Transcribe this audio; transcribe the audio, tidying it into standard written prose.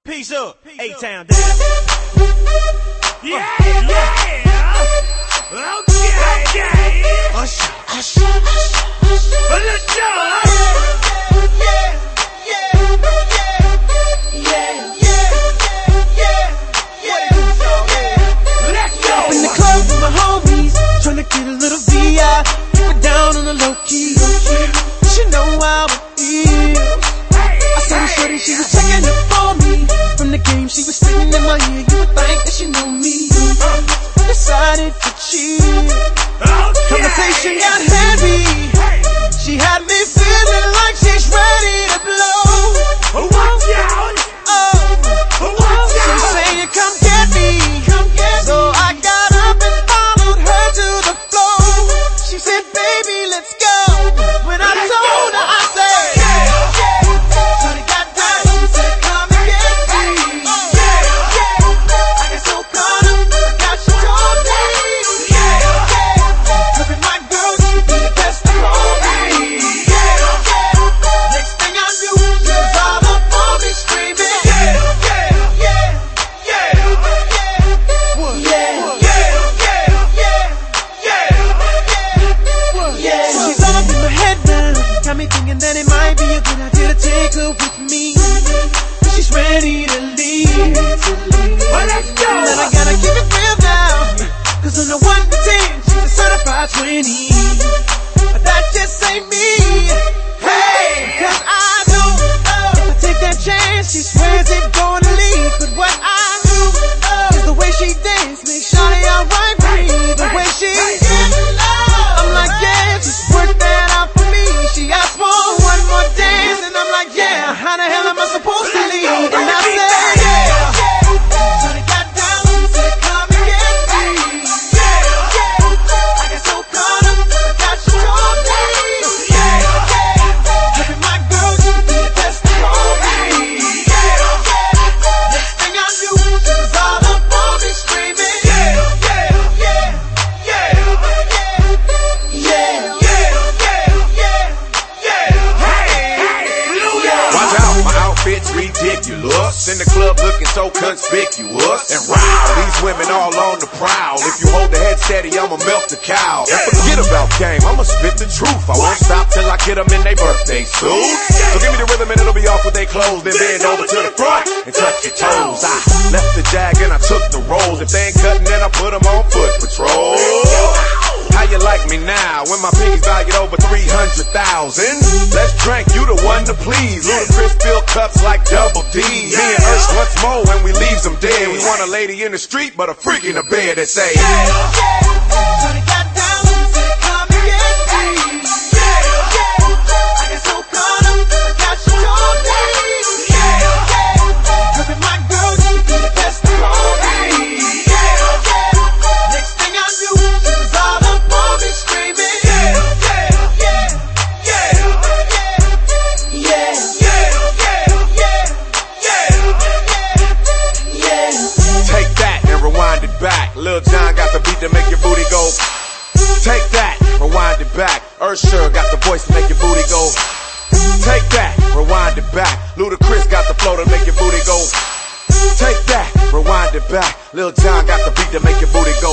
Peace up, A-Town down. Yeah. Okay. Hush. Let's go. Up in the club with my homies, tryna get a little VI, keep it down on the low key. She know how it feels. I saw the shorty, she was checking up on me. From the game, she was spitting in my ear. You would think that she knew me. Decided to chill. Conversation got heavy. She had me feeling like she's ready to blow. Watch out. She's saying, come get me. So I got up and followed her to the floor. She said, baby, let's go. When I told her, I said, shorty got down, said, come and get me. I got so caught up, I got you told me. Look at my girl, she be the best of all me. Next thing I knew, she was all up on me screaming. She's all up in my head now, got me thinking that it might be a good idea to take her with me. She's ready to leave. Well, let's go. And I gotta keep it real now, cause on the 1 to 10, she's a certified 20. But that just ain't me. Hey, cause I know if I take that chance, she swears it's gonna leave. But what I do is the way she dance makes shawty alright with me. The way she I'm like, yeah, just work that out for me. She asked for one more dance, and I'm like, yeah, how the hell am I supposed to leave? And I said, shorty got down, said, come and get me. I got so caught up, I got you told me. Look at my girl, she be the best of all me. Next thing I knew, she was all up on me screaming. Outfits ridiculous, in the club looking so conspicuous. And wow, these women all on the prowl. If you hold the head steady, I'ma melt the cow. And forget about game, I'ma spit the truth. I won't stop till I get them in their birthday suits. So give me the rhythm and it'll be off with their clothes. Then bend over to the front and touch your toes. I left the jag and I took the rolls. If they ain't cutting, then I put them on foot patrol. How you like me now when my pinky's valued over 300,000? Let's drink, you the one to please. Ludacris fill cups like Double D. Me and Ursh once more when we leaves them dead. We want a lady in the street, but a freak in the bed that say, Shorty got down, said, come and get me. I got so caught up, I got you told me. Look at my girl, she be the best of all me. Next thing I knew, she was all up on me screaming. take that and rewind it back. Lil Jon got the beat to make your booty go. Take that, rewind it back. Usher got the voice to make your booty go. Take that, rewind it back. Ludacris got the flow to make your booty go. Take that, rewind it back. Lil Jon got the beat to make your booty go.